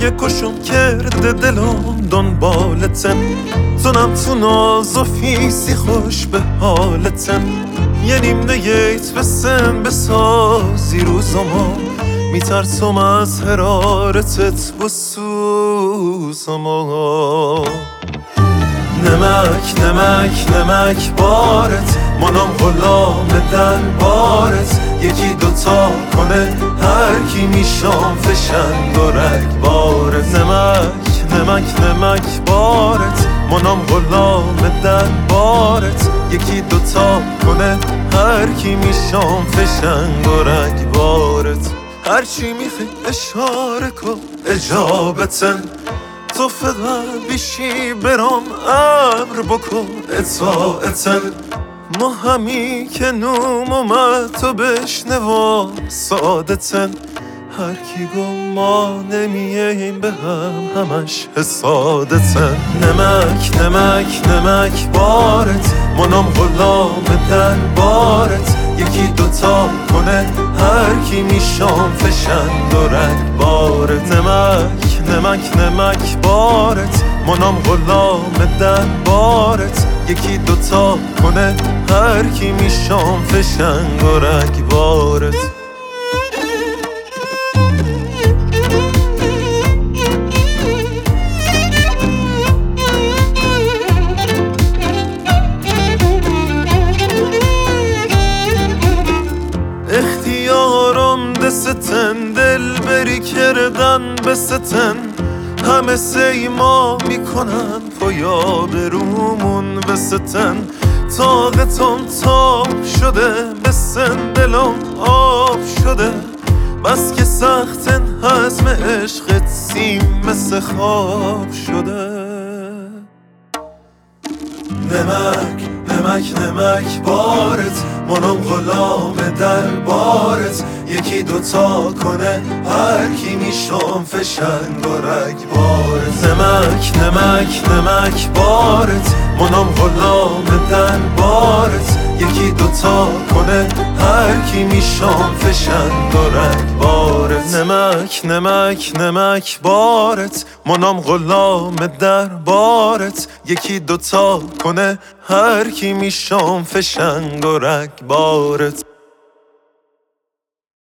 کشم کرده دلم دنبالتن، تونم تو ناز و فیسی خوش به حالتن. یه نیم نگیت بسن بسازی روزما، میترسم از حرارتت و سوزما. نمک نمک نمک بارت، منم غلام در بارت. یکی دوتا کنه هر کی میشام فشنگ و رگ بارت. نمک نمک نمک بارت، منم غلام در بارت. یکی دوتا کنه هر کی میشام فشنگ و رگ بارت. هرچی میخوای اشاره کن اجابتن، تو فقط بیشی برام امر بکن اطاعتن. ما همی که نوم اومد تو بشنوا سادتن. هر کی گم ما نمیاییم به همش حسادتن. نمک نمک نمک بارت، منم غلام در بارت. یکی دوتا کنه هر کی میشام فشنگ و رگ بارت. نمک نمک نمک بارت، منم غلام در بارت. یکی دوتا کنه هر کی میشام فشنگ و رگ بارت. اختیارم دستن، دل بری کردن بستن. همه سیما میکنن پایا برومون بستن. طاقتم تاب شده بسن دلم آب شده. بس که سختن حزم عشقت سیم مثل خواب شده. نمک نمک نمک بارت، منم غلام در بارت. یکی دوتا کنه هر کی میشام فشنگ و رگ بارت. نمک نمک نمک بارت، منم غلام در بارت. یکی دوتا کنه هر کی میشام فشنگ و رگ بارت. نمک نمک نمک بارت، منم غلام در بارت. یکی دوتا کنه هر کی میشام فشنگ و رگ بارت.